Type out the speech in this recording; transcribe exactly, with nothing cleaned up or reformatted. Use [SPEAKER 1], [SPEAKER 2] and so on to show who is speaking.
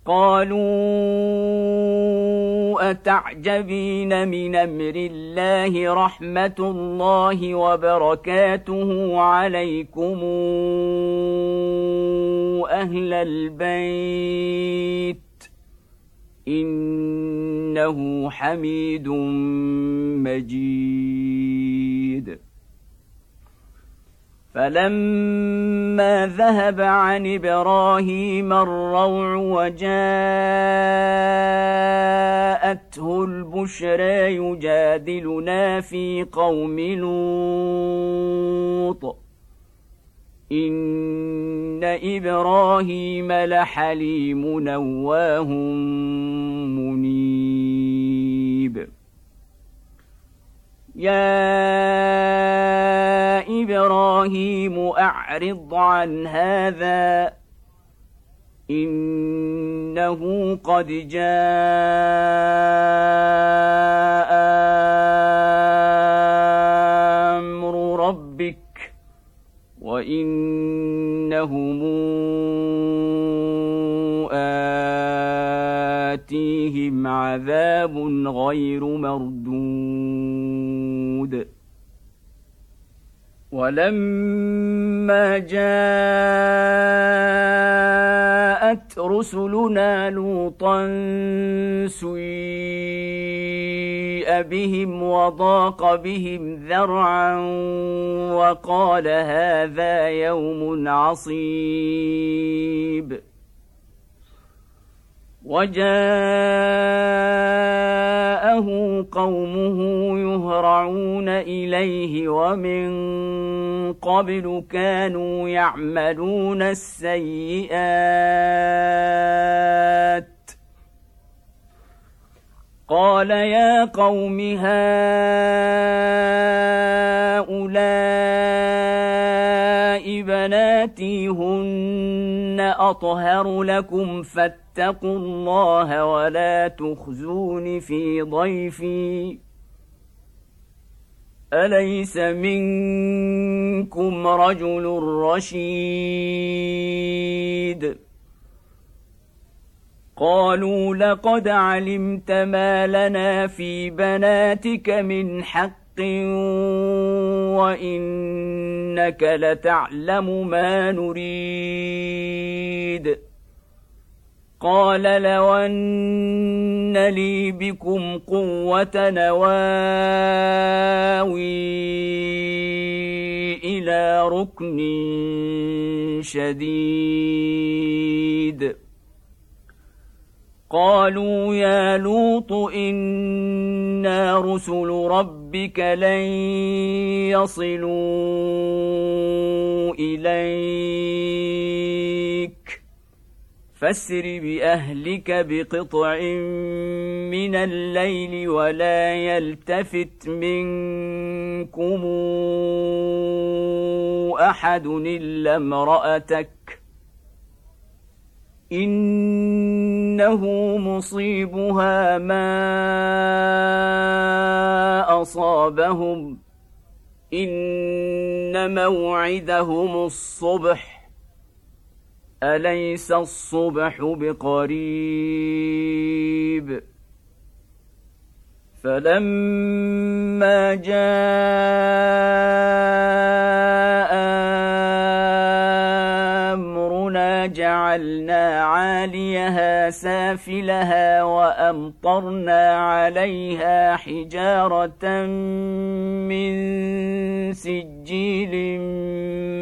[SPEAKER 1] قالوا أتعجبين من أمر الله رحمة الله وبركاته عليكم أهل البيت إنه حميد مجيد. فلما ذهب عن إبراهيم الروع وجاءته البشرى يجادلنا في قوم لوط إن إبراهيم لحليم أواه منيب. يا إبراهيم أعرض عن هذا إنه قد جاء أمر ربك وإنهم آتيهم عذاب غير مردود. ولما جاءت رسلنا لوطا سيء بهم وضاق بهم ذرعا وقال هذا يوم عصيب. وجاءه قومه يهرعون إليه ومن قبل كانوا يعملون السيئات. قال يا قوم هؤلاء بناتي هن أطهر لكم فاتقوا الله ولا تخزون في ضيفي أليس منكم رجل رشيد. قالوا لقد علمت ما لنا في بناتك من حق وإنك لتعلم ما نريد. قال لو أن لي بكم قوة نواوي إلى ركن شديد. قالوا يا لوط إنا رسل ربك لن يصلوا إليك فاسر بأهلك بقطع من الليل ولا يلتفت منكم أحد إلا امرأتك إنه مصيبها ما أصابهم إن موعدهم الصبح أليس الصبح بقريب. فلما جاء أمرنا جعلنا عاليها سافلها وأمطرنا عليها حجارة من سجيل